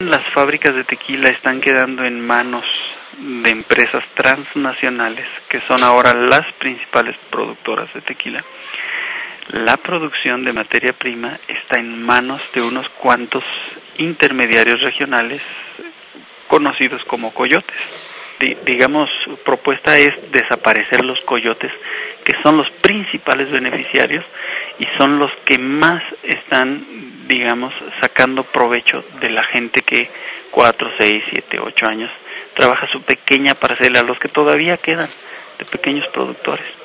las fábricas de tequila están quedando en manos de empresas transnacionales, que son ahora las principales productoras de tequila, la producción de materia prima está en manos de unos cuantos intermediarios regionales conocidos como coyotes. Digamos, su propuesta es desaparecer los coyotes, que son los principales beneficiarios y son los que más están, digamos, sacando provecho de la gente que 4, 6, 7, 8 años trabaja su pequeña parcela, los que todavía quedan de pequeños productores.